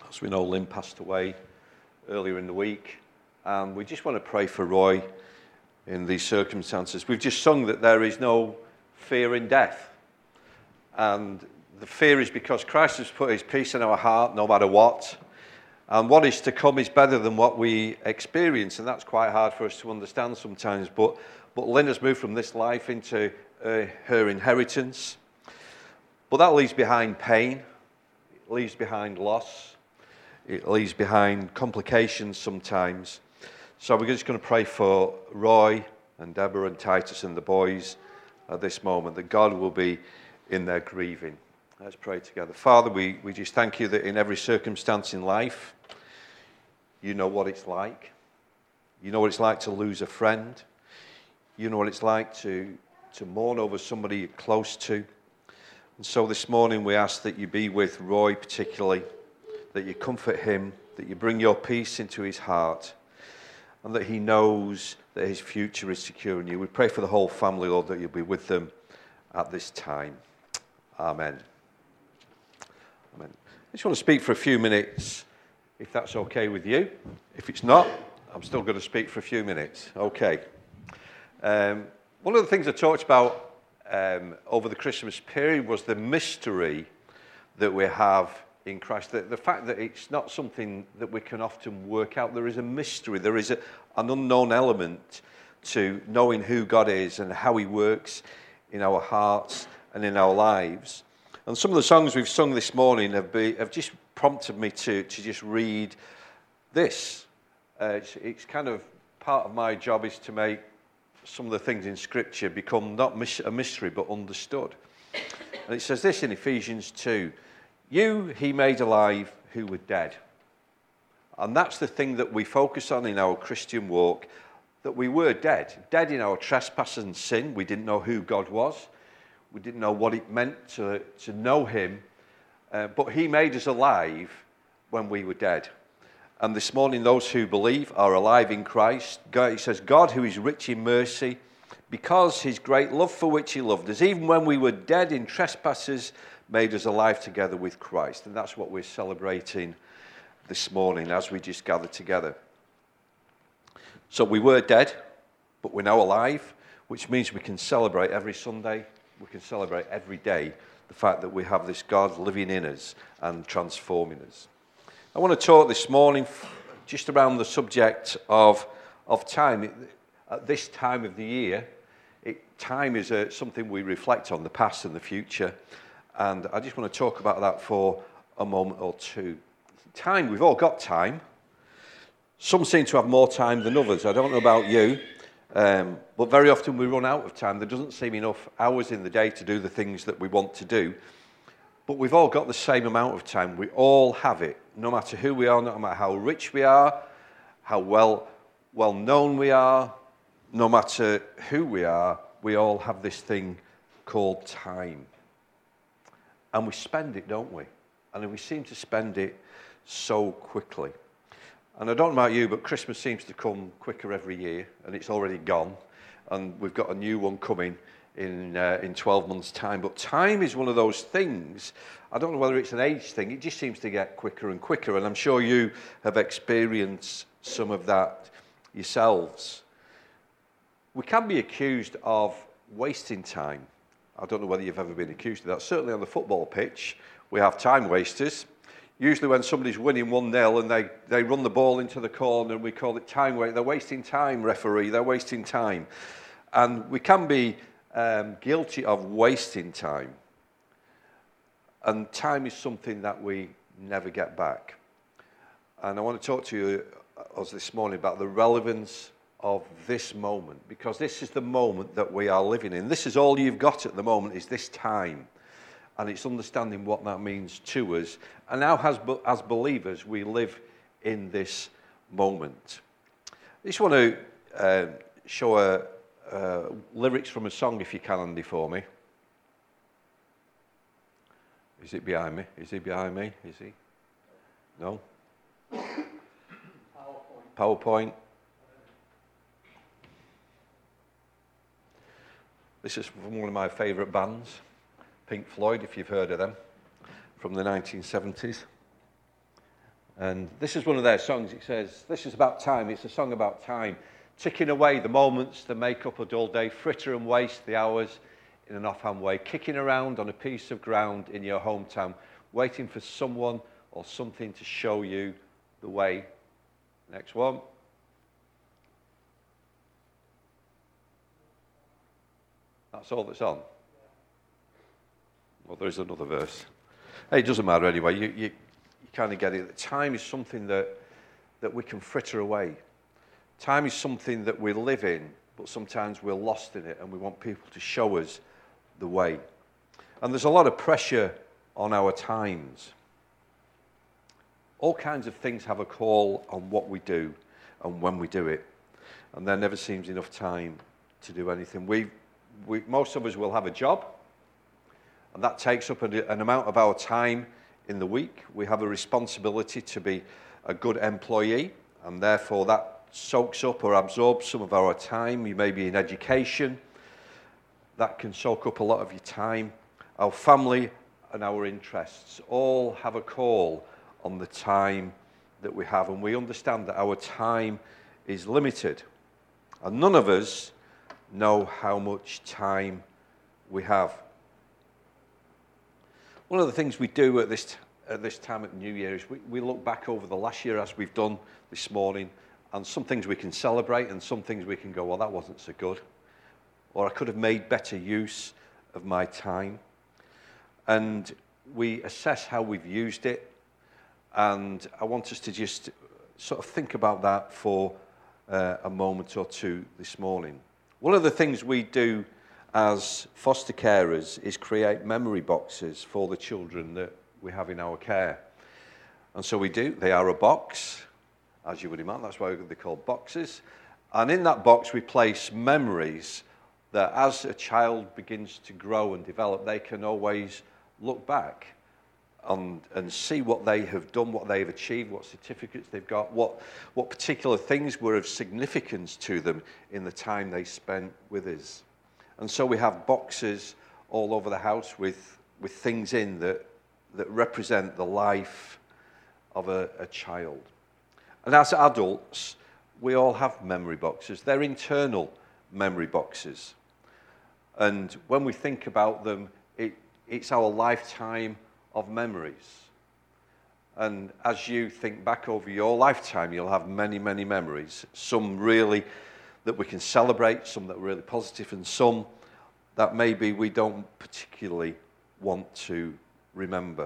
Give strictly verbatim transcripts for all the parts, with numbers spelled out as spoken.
As we know, Lynn passed away earlier in the week, and we just want to pray for Roy in these circumstances. We've just sung that there is no fear in death, and the fear is because Christ has put his peace in our heart no matter what, and what is to come is better than what we experience, and that's quite hard for us to understand sometimes, but, but Lynn has moved from this life into uh, her inheritance, but that leaves behind pain, it leaves behind loss, it leaves behind complications sometimes. So we're just going to pray for Roy and Deborah and Titus and the boys at this moment, that God will be in their grieving. Let's pray together. Father, we, we just thank you that in every circumstance in life, you know what it's like. You know what it's like to lose a friend. You know what it's like to, to mourn over somebody you're close to. And so this morning we ask that you be with Roy particularly, that you comfort him, that you bring your peace into his heart, and that he knows that his future is secure in you. We pray for the whole family, Lord, that you'll be with them at this time. Amen. Amen. I just want to speak for a few minutes, if that's okay with you. If it's not, I'm still going to speak for a few minutes. Okay. Um, one of the things I talked about um, over the Christmas period was the mystery that we have in Christ. The, the fact that it's not something that we can often work out. There is a mystery. There is a, an unknown element to knowing who God is and how he works in our hearts and in our lives. And some of the songs we've sung this morning have, be, have just prompted me to, to just read this. Uh, it's, it's kind of part of my job is to make some of the things in Scripture become not mis- a mystery but understood. And it says this in Ephesians two. You he made alive who were dead. And that's the thing that we focus on in our Christian walk, that we were dead. Dead in our trespasses and sin. We didn't know who God was. We didn't know what it meant to, to know him. Uh, but he made us alive when we were dead. And this morning, those who believe are alive in Christ. God, it says, God who is rich in mercy, because his great love for which he loved us, even when we were dead in trespasses, made us alive together with Christ. And that's what we're celebrating this morning as we just gather together. So we were dead, but we're now alive, which means we can celebrate every Sunday. We can celebrate every day the fact that we have this God living in us and transforming us. I want to talk this morning just around the subject of, of time. At this time of the year, it, time is a, something we reflect on, the past and the future. And I just want to talk about that for a moment or two. Time, we've all got time. Some seem to have more time than others. I don't know about you, um, but very often we run out of time. There doesn't seem enough hours in the day to do the things that we want to do. But we've all got the same amount of time. We all have it, no matter who we are, no matter how rich we are, how well, well known we are, no matter who we are, we all have this thing called time. And we spend it, don't we? And we seem to spend it so quickly. And I don't know about you, but Christmas seems to come quicker every year, and it's already gone. And we've got a new one coming in uh, in twelve months' time. But time is one of those things, I don't know whether it's an age thing, it just seems to get quicker and quicker. And I'm sure you have experienced some of that yourselves. We can be accused of wasting time. I don't know whether you've ever been accused of that. Certainly on the football pitch, we have time wasters. Usually when somebody's winning one nil and they, they run the ball into the corner and we call it time waste. They're wasting time, referee. They're wasting time. And we can be um, guilty of wasting time. And time is something that we never get back. And I want to talk to you us this morning about the relevance of this moment, because this is the moment that we are living in. This is all you've got at the moment, is this time. And it's understanding what that means to us. And now as, as believers, we live in this moment. I just want to uh, show a, uh, lyrics from a song, if you can, Andy, for me. Is it behind me? Is he behind me? Is he? No? PowerPoint. PowerPoint. This is from one of my favourite bands, Pink Floyd, if you've heard of them, from the nineteen seventies. And this is one of their songs. It says, this is about time. It's a song about time. Ticking away the moments that make up a dull day, fritter and waste the hours in an offhand way, kicking around on a piece of ground in your hometown, waiting for someone or something to show you the way. Next one. That's all that's on. Well, there is another verse. Hey, it doesn't matter anyway. You, you, you kind of get it. Time is something that, that we can fritter away. Time is something that we live in, but sometimes we're lost in it, and we want people to show us the way. And there's a lot of pressure on our times. All kinds of things have a call on what we do and when we do it. And there never seems enough time to do anything. We, we, most of us will have a job, and that takes up an, an amount of our time in the week. We have a responsibility to be a good employee, and therefore that soaks up or absorbs some of our time. You may be in education. That can soak up a lot of your time. Our family and our interests all have a call on the time that we have, and we understand that our time is limited. And none of us know how much time we have. One of the things we do at this, at this time at New Year is we, we look back over the last year, as we've done this morning, and some things we can celebrate and some things we can go, well, that wasn't so good. Or I could have made better use of my time. And we assess how we've used it. And I want us to just sort of think about that for uh, a moment or two this morning. One of the things we do as foster carers is create memory boxes for the children that we have in our care. And so we do. They are a box, as you would imagine. That's why they're called boxes. And in that box we place memories that as a child begins to grow and develop, they can always look back and, and see what they have done, what they've achieved, what certificates they've got, what, what particular things were of significance to them in the time they spent with us. And so we have boxes all over the house with, with things in that, that represent the life of a, a child. And as adults, we all have memory boxes. They're internal memory boxes. And when we think about them, it, it's our lifetime of memories. And as you think back over your lifetime, you'll have many, many memories. Some really that we can celebrate, some that are really positive, and some that maybe we don't particularly want to remember.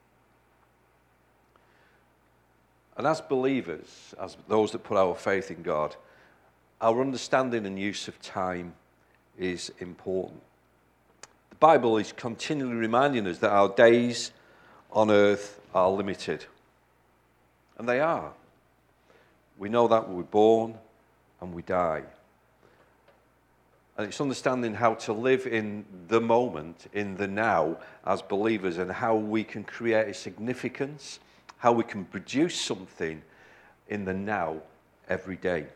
And as believers, as those that put our faith in God, our understanding and use of time is important. The Bible is continually reminding us that our days on earth are limited. And they are. We know that we're born and we die. And it's understanding how to live in the moment, in the now, as believers, and how we can create a significance, how we can produce something in the now every day.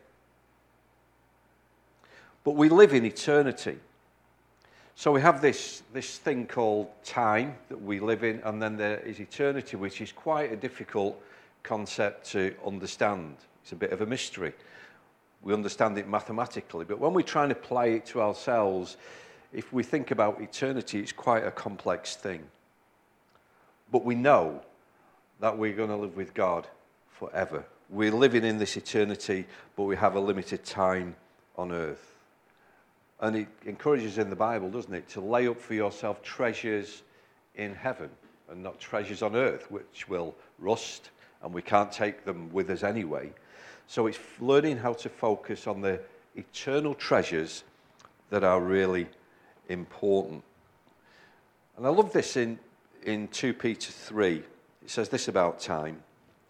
But we live in eternity. So we have this, this thing called time that we live in, and then there is eternity, which is quite a difficult concept to understand. It's a bit of a mystery. We understand it mathematically, but when we're trying to apply it to ourselves, if we think about eternity, it's quite a complex thing. But we know that we're going to live with God forever. We're living in this eternity, but we have a limited time on earth. And it encourages in the Bible, doesn't it, to lay up for yourself treasures in heaven and not treasures on earth, which will rust, and we can't take them with us anyway. So it's learning how to focus on the eternal treasures that are really important. And I love this in, in two Peter three. It says this about time.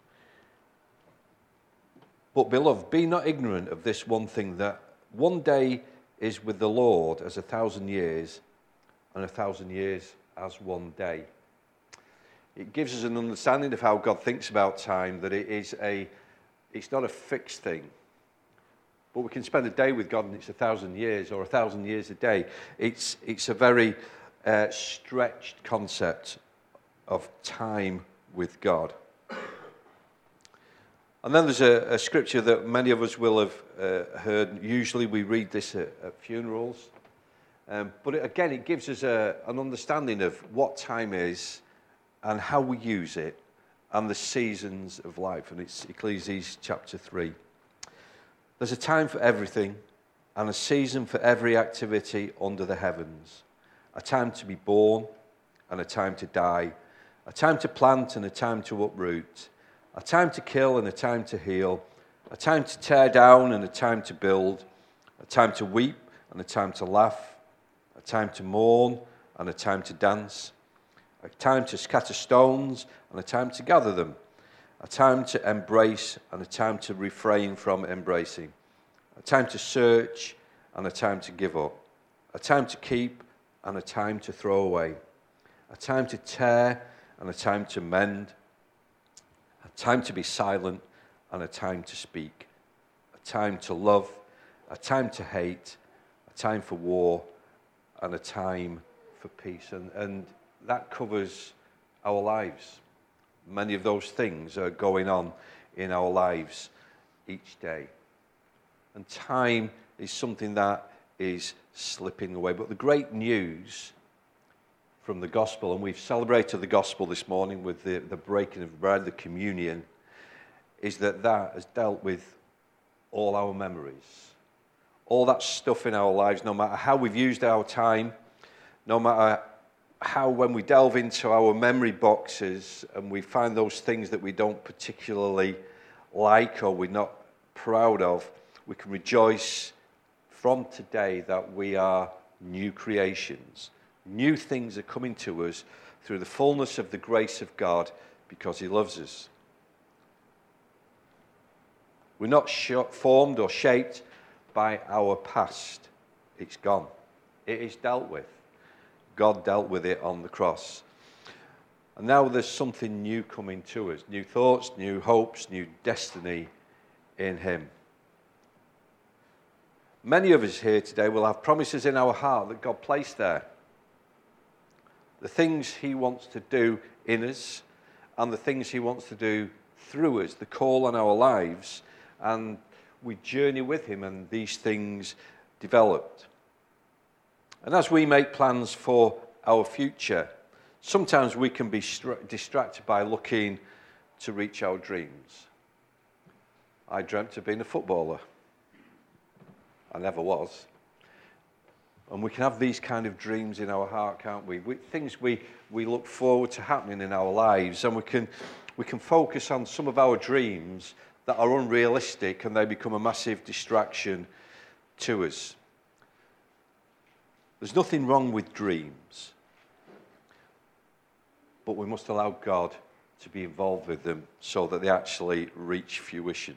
But beloved, be not ignorant of this one thing, that one day is with the Lord as a thousand years, and a thousand years as one day. It gives us an understanding of how God thinks about time, that it is a, it's not a fixed thing. But we can spend a day with God and it's a thousand years, or a thousand years a day. It's, it's a very uh, stretched concept of time with God. And then there's a, a scripture that many of us will have uh, heard. Usually we read this at, at funerals. Um, but it, again, it gives us a, an understanding of what time is and how we use it and the seasons of life. And it's Ecclesiastes chapter three. There's a time for everything and a season for every activity under the heavens. A time to be born and a time to die. A time to plant and a time to uproot. A time to kill and a time to heal. A time to tear down and a time to build. A time to weep and a time to laugh. A time to mourn and a time to dance. A time to scatter stones and a time to gather them. A time to embrace and a time to refrain from embracing. A time to search and a time to give up. A time to keep and a time to throw away. A time to tear and a time to mend. A time to be silent and a time to speak. A time to love, a time to hate, a time for war, and a time for peace. And, and that covers our lives. Many of those things are going on in our lives each day. And time is something that is slipping away. But the great news from the gospel, and we've celebrated the gospel this morning with the, the breaking of bread, the communion, is that that has dealt with all our memories. All that stuff in our lives, no matter how we've used our time, no matter how when we delve into our memory boxes and we find those things that we don't particularly like or we're not proud of, we can rejoice from today that we are new creations. New things are coming to us through the fullness of the grace of God because he loves us. We're not formed or shaped by our past. It's gone. It is dealt with. God dealt with it on the cross. And now there's something new coming to us. New thoughts, new hopes, new destiny in him. Many of us here today will have promises in our heart that God placed there. The things he wants to do in us and the things he wants to do through us, the call on our lives, and we journey with him and these things developed. And as we make plans for our future, sometimes we can be distracted by looking to reach our dreams. I dreamt of being a footballer. I never was. And we can have these kind of dreams in our heart, can't we? we things we, we look forward to happening in our lives, and we can, we can focus on some of our dreams that are unrealistic, and they become a massive distraction to us. There's nothing wrong with dreams, but we must allow God to be involved with them so that they actually reach fruition.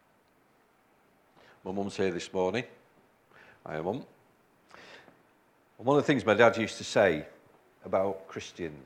My mum's here this morning. Hi, Mum. And one of the things my dad used to say about Christians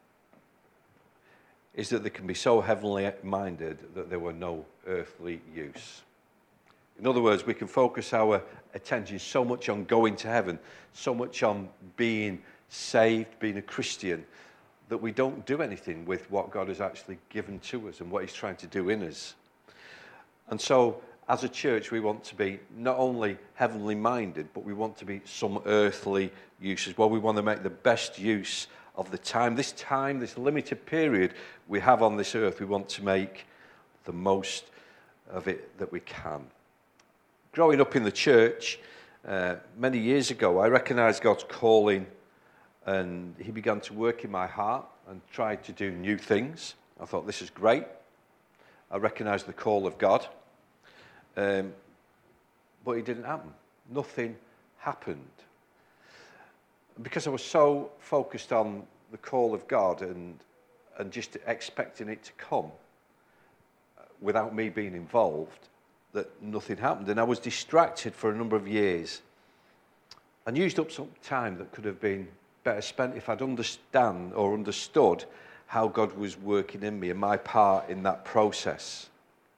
is that they can be so heavenly minded that they were no earthly use. In other words, we can focus our attention so much on going to heaven, so much on being saved, being a Christian, that we don't do anything with what God has actually given to us and what he's trying to do in us. And so, as a church, we want to be not only heavenly minded, but we want to be some earthly use as well. We want to make the best use of the time. This time, this limited period we have on this earth, we want to make the most of it that we can. Growing up in the church, uh, many years ago, I recognized God's calling, and he began to work in my heart and tried to do new things. I thought, this is great. I recognized the call of God. Um, but it didn't happen. Nothing happened. Because I was so focused on the call of God and, and just expecting it to come without me being involved, that nothing happened. And I was distracted for a number of years and used up some time that could have been better spent if I'd understand or understood how God was working in me and my part in that process.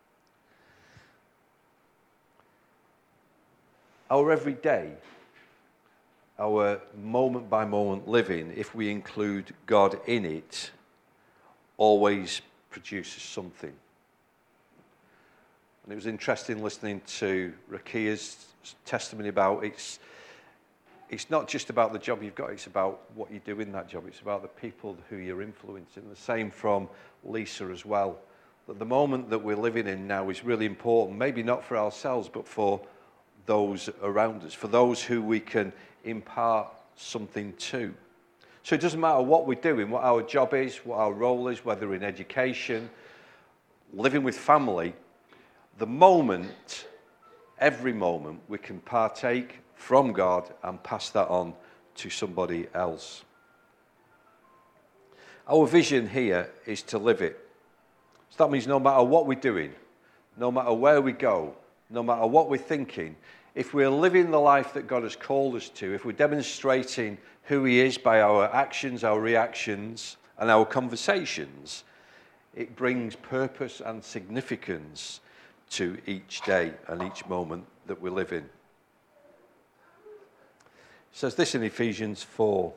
Our everyday, our moment-by-moment living, if we include God in it, always produces something. And it was interesting listening to Rakia's testimony about it's, it's not just about the job you've got, it's about what you do in that job. It's about the people who you're influencing. The same from Lisa as well. That the moment that we're living in now is really important, maybe not for ourselves, but for those around us, for those who we can impart something to. So it doesn't matter what we're doing, what our job is, what our role is, whether in education, living with family, the moment, every moment, we can partake from God and pass that on to somebody else. Our vision here is to live it. So that means no matter what we're doing, no matter where we go, no matter what we're thinking, if we're living the life that God has called us to, if we're demonstrating who He is by our actions, our reactions, and our conversations, it brings purpose and significance to each day and each moment that we live in. It says this in Ephesians four.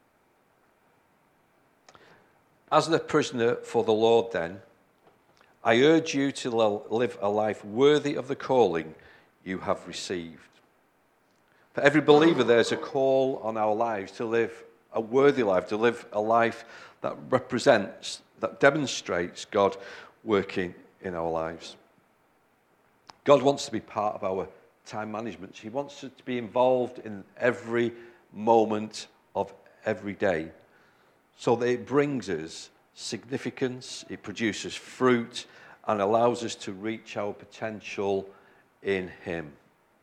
As the prisoner for the Lord then, I urge you to live a life worthy of the calling you have received. For every believer, there's a call on our lives to live a worthy life, to live a life that represents, that demonstrates God working in our lives. God wants to be part of our time management. He wants us to be involved in every moment of every day so that it brings us significance, it produces fruit, and allows us to reach our potential in Him.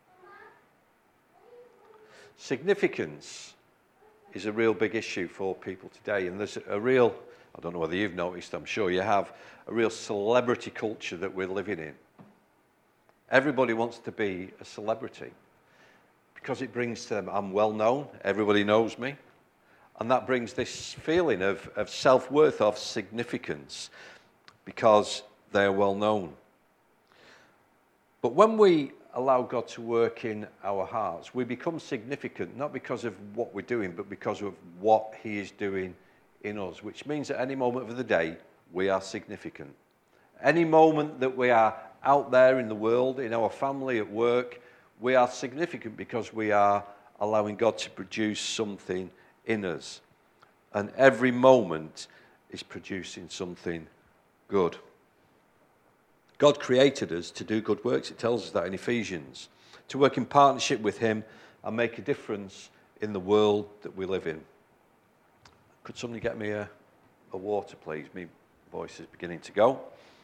Significance is a real big issue for people today, and there's a real, I don't know whether you've noticed, I'm sure you have, a real celebrity culture that we're living in. Everybody wants to be a celebrity because it brings to them, I'm well known, everybody knows me. And that brings this feeling of, of self-worth, of significance, because they're well known. But when we allow God to work in our hearts, we become significant, not because of what we're doing, but because of what He is doing in us, which means at any moment of the day, we are significant. Any moment that we are out there in the world, in our family, at work, we are significant because we are allowing God to produce something in us, and every moment is producing something good. God created us to do good works. It tells us that in Ephesians, to work in partnership with Him and make a difference in the world that we live in. Could somebody get me a, a water, please? My voice is beginning to go.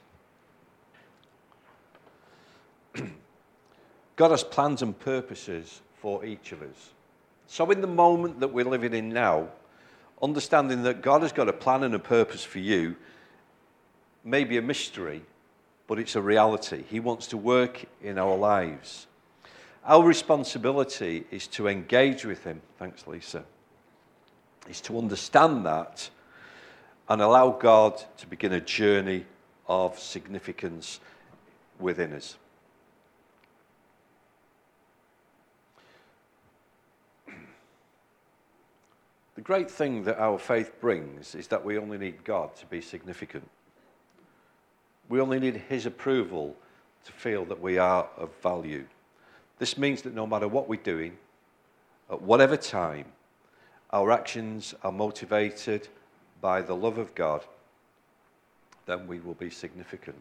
God has plans and purposes for each of us. So in the moment that we're living in now, understanding that God has got a plan and a purpose for you may be a mystery, but it's a reality. He wants to work in our lives. Our responsibility is to engage with Him, thanks Lisa, is to understand that and allow God to begin a journey of significance within us. The great thing that our faith brings is that we only need God to be significant. We only need His approval to feel that we are of value. This means that no matter what we're doing, at whatever time, our actions are motivated by the love of God, then we will be significant.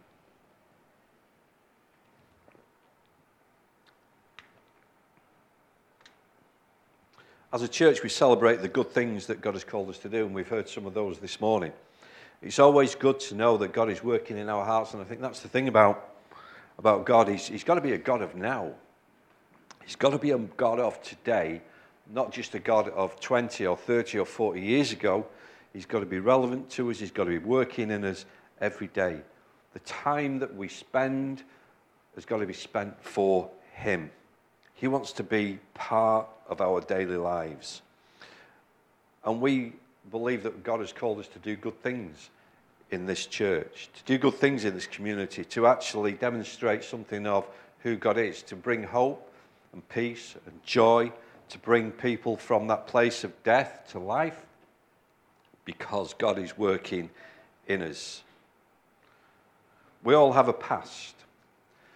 As a church, we celebrate the good things that God has called us to do, and we've heard some of those this morning. It's always good to know that God is working in our hearts, and I think that's the thing about, about God. He's, he's got to be a God of now. He's got to be a God of today, not just a God of twenty or thirty or forty years ago. He's got to be relevant to us. He's got to be working in us every day. The time that we spend has got to be spent for Him. He wants to be part of our daily lives. And we believe that God has called us to do good things in this church, to do good things in this community, to actually demonstrate something of who God is, to bring hope and peace and joy, to bring people from that place of death to life, because God is working in us. We all have a past.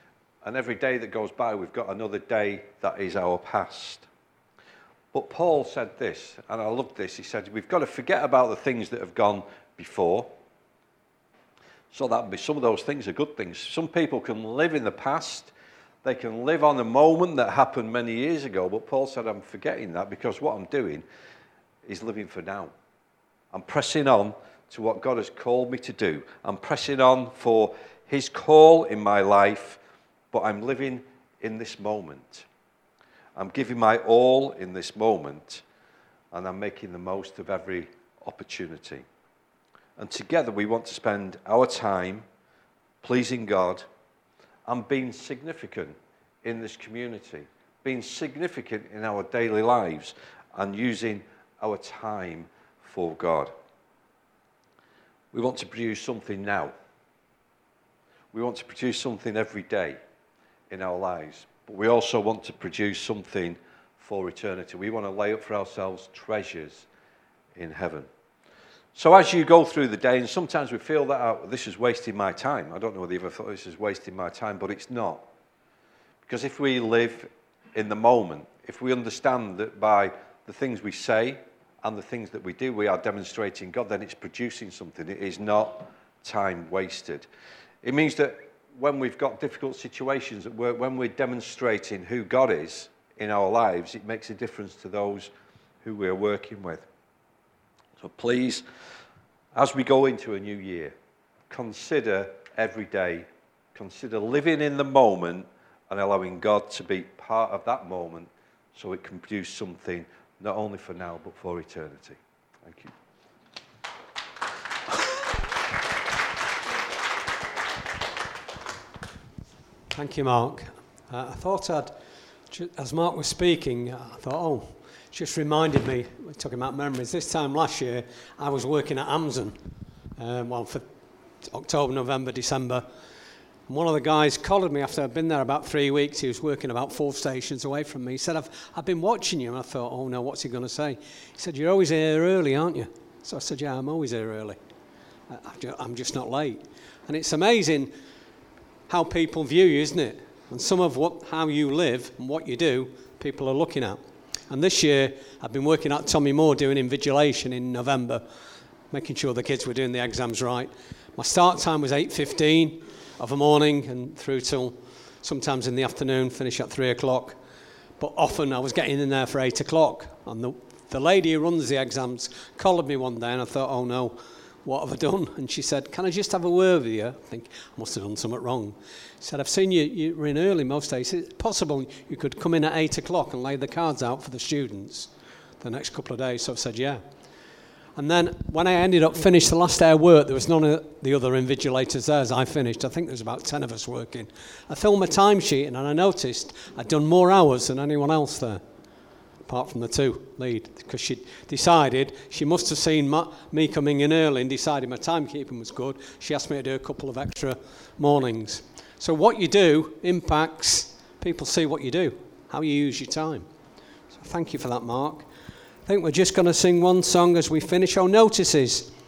And every day that goes by, we've got another day that is our past. But Paul said this, and I love this. He said, we've got to forget about the things that have gone before. So that be some of those things are good things. Some people can live in the past. They can live on a moment that happened many years ago. But Paul said, I'm forgetting that because what I'm doing is living for now. I'm pressing on to what God has called me to do. I'm pressing on for his call in my life, but I'm living in this moment. I'm giving my all in this moment, and I'm making the most of every opportunity. And together we want to spend our time pleasing God and being significant in this community, being significant in our daily lives, and using our time for God. We want to produce something now. We want to produce something every day in our lives. But we also want to produce something for eternity. We want to lay up for ourselves treasures in heaven. So as you go through the day, and sometimes we feel that oh, this is wasting my time. I don't know whether you ever thought this is wasting my time, but it's not. Because if we live in the moment, if we understand that by the things we say and the things that we do, we are demonstrating God, then it's producing something. It is not time wasted. It means that when we've got difficult situations at work, when we're demonstrating who God is in our lives, it makes a difference to those who we're working with. So please, as we go into a new year, consider every day, consider living in the moment and allowing God to be part of that moment so it can produce something not only for now but for eternity. Thank you. Thank you, Mark. Uh, I thought I'd, as Mark was speaking, I thought, oh, just reminded me, we're talking about memories, this time last year I was working at Amazon, um, well, for October, November, December. And one of the guys collared me after I'd been there about three weeks. He was working about four stations away from me. He said, I've, I've been watching you. And I thought, oh no, what's he going to say? He said, you're always here early, aren't you? So I said, yeah, I'm always here early. I'm just not late. And it's amazing how people view you, isn't it? And some of what, how you live and what you do, people are looking at. And this year, I've been working at Tommy Moore doing invigilation in November, making sure the kids were doing the exams right. My start time was eight fifteen of a morning and through till sometimes in the afternoon, finish at three o'clock. But often I was getting in there for eight o'clock. And the, the lady who runs the exams collared me one day and I thought, oh no, what have I done? And she said, can I just have a word with you? I think I must have done something wrong. She said, I've seen you, you were in early most days. Is it possible you could come in at eight o'clock and lay the cards out for the students the next couple of days? So I said, yeah. And then when I ended up finished the last day of work, there was none of the other invigilators there as I finished. I think there was about ten of us working. I filled my timesheet and I noticed I'd done more hours than anyone else there, apart from the two lead, because she decided, she must have seen my, me coming in early and decided my timekeeping was good. She asked me to do a couple of extra mornings. So what you do impacts, people see what you do, how you use your time. So thank you for that, Mark. I think we're just going to sing one song as we finish. Oh, notices.